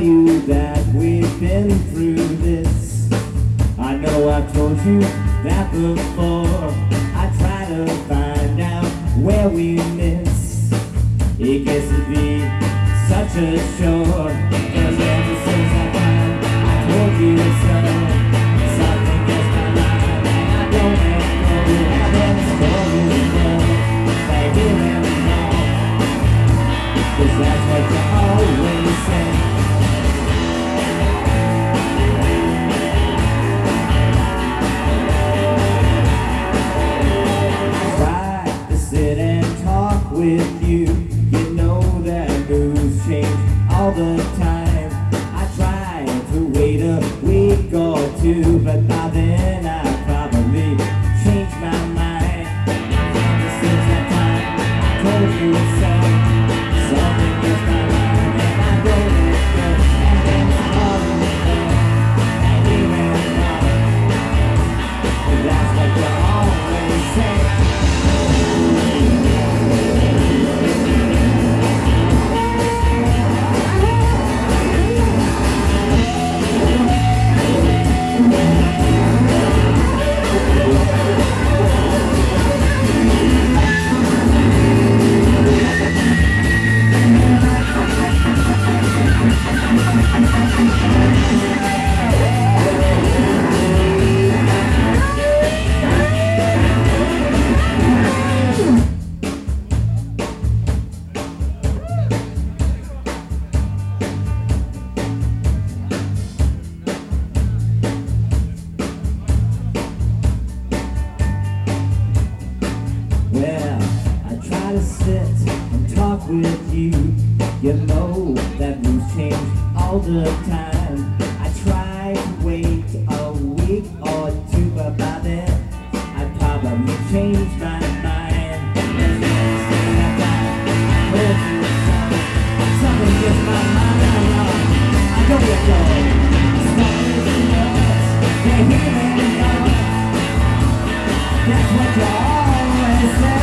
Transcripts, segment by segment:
you that we've been through this. I know I've told you that before. I try to find out where we miss. It gets to be such a chore, 'cause ever since that time I told you so, something gets my mind and I don't let go. I've been stories baby, and all, 'cause that's what you always say. With you, you know that moves change all the time. I try to wait a week or two, but by then I probably changed my mind. Since that time I told you so, something gets my mind and I don't let go. And then it's all in the air, and even now, that's what you always say. Well, I try to sit and talk with you. You know that moves change all the time. I try to wait a week or two, but by then I probably changed my mind. Something gets my mind wrong. I don't let go. They're healing love. That's what you always say.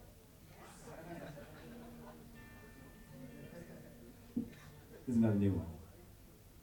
This is another new one.